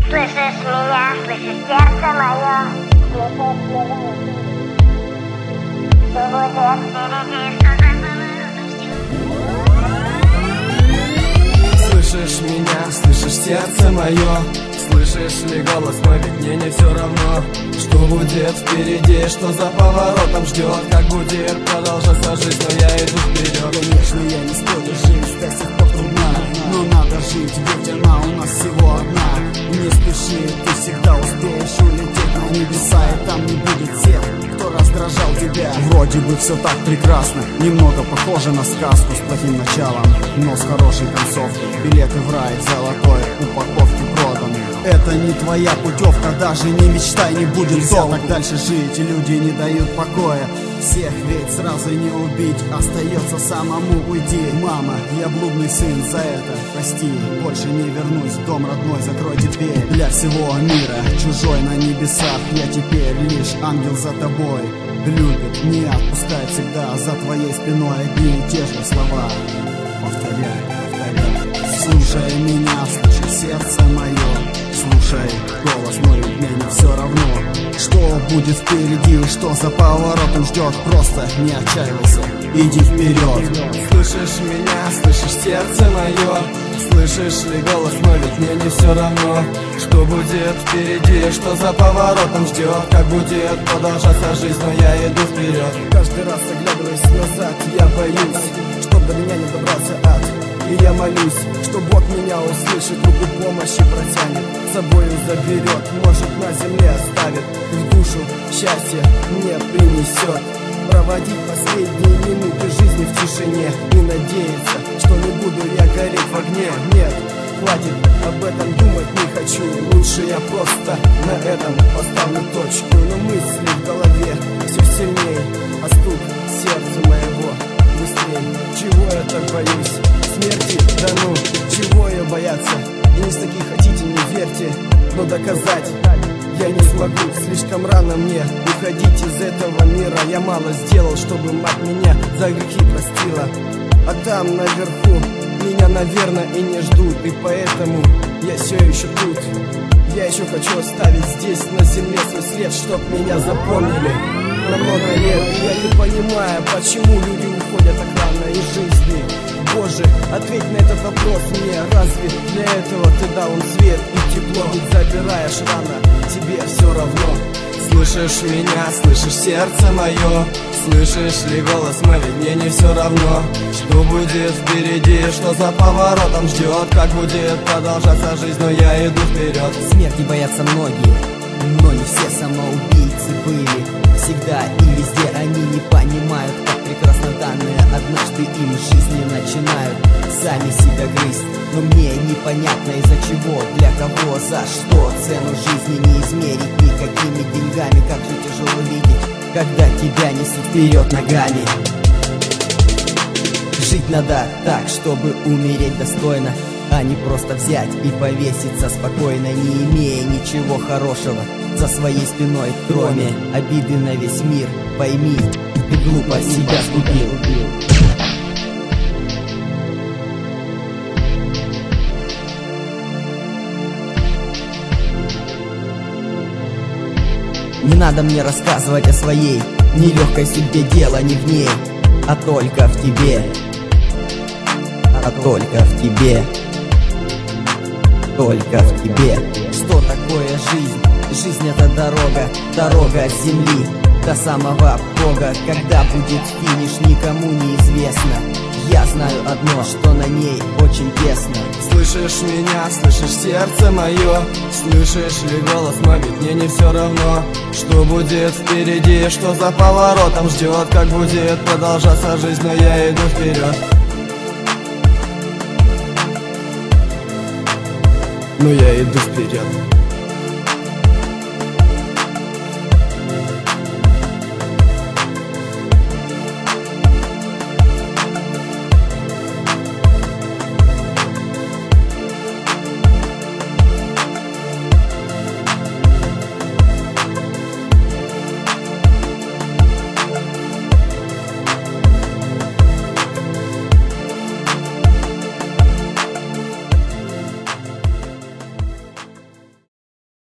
Слышишь меня, слышишь сердце мое, что будет впереди, что за поворотом ждет. Слышишь меня, слышишь сердце мое, слышишь ли голос мой, ведь мне не все равно, что будет впереди, что за поворотом ждет, как будет продолжаться жизнь, но я иду вперед. Конечно, я не спорю, жизнь до сих пор трудна, но надо жить, ведь она у нас всего одна. Не спеши, ты всегда успеешь улететь на небеса, и там не будет тех, кто раздражал тебя. Вроде бы все так прекрасно, немного похоже на сказку с плохим началом, но с хорошей концовкой. Билеты в рай золотой упаковки проданы. Это не твоя путевка, даже не мечтай, не будет нельзя так дальше жить, и люди не дают покоя. Всех ведь сразу не убить, остается самому уйти. Мама, я блудный сын, за это прости, больше не вернусь в дом родной, закройте дверь. Для всего мира, чужой на небесах, я теперь лишь ангел за тобой. Любит, не отпускает всегда, за твоей спиной одни и те же слова. Повторяй, повторяй. Слушай меня, слушай сердце мое, слушай голос мой, мне не все равно, что будет впереди, что за поворотом ждет. Просто не отчаивайся, иди вперед. Слышишь меня, слышишь сердце мое, слышишь ли голос мой, ведь мне не все равно, что будет впереди, что за поворотом ждет, как будет продолжаться жизнь, но я иду вперед. Каждый раз оглядываясь назад, я боюсь, чтоб до меня не добрался ад. И я молюсь, что Бог меня услышит, руку помощи протянет, с собою заберет, может на земле оставит, в душу счастье мне принесет. Проводить последние минуты жизни в тишине и надеяться, что не буду я гореть в огне. Нет, хватит, об этом думать не хочу, лучше я просто на этом поставлю точку. Но мысли в голове все сильней, а стук сердца моего быстрей. Чего я так боюсь? Смерти? Да ну, чего ее бояться? И не с таких хотите, не верьте, но доказать я не смогу, слишком рано мне уходить из этого мира. Я мало сделал, чтобы мать меня за грехи простила, а там наверху меня, наверное, и не ждут. И поэтому я все еще тут. Я еще хочу оставить здесь на земле свой след, чтоб меня запомнили на много лет. И я не понимаю, почему люди уходят так рано из жизни. Боже, ответь на этот вопрос мне. Разве для этого ты дал им свет и тепло? Ведь забираешь рано, тебе все равно. Слышишь меня, слышишь сердце мое, слышишь ли голос мой, ведь мне не все равно, что будет впереди, что за поворотом ждет, как будет продолжаться жизнь, но я иду вперед. Смерти боятся многие, но не все самоубийцы были. Всегда и везде они не понимают, как прекрасно данные однажды им жизни начинают сами себя грызть. Но мне непонятно из-за чего, для кого, за что. Цену жизни не измерить никакими деньгами. Как же тяжело видеть, когда тебя несут вперед ногами. Жить надо так, чтобы умереть достойно, а не просто взять и повеситься спокойно, не имея ничего хорошего за своей спиной, кроме обиды на весь мир. Пойми, ты глупо себя сгубил. Не надо мне рассказывать о своей нелегкой судьбе, дело не в ней, а только в тебе. А только в тебе. Только в тебе. Что такое жизнь? Жизнь — это дорога, дорога от земли до самого Бога. Когда будет финиш, никому не известно. Я знаю одно, что на ней очень тесно. Слышишь меня, слышишь сердце мое, слышишь ли голос мой, ведь мне не все равно, что будет впереди, что за поворотом ждет, как будет продолжаться жизнь, но я иду вперед. Но я иду вперед.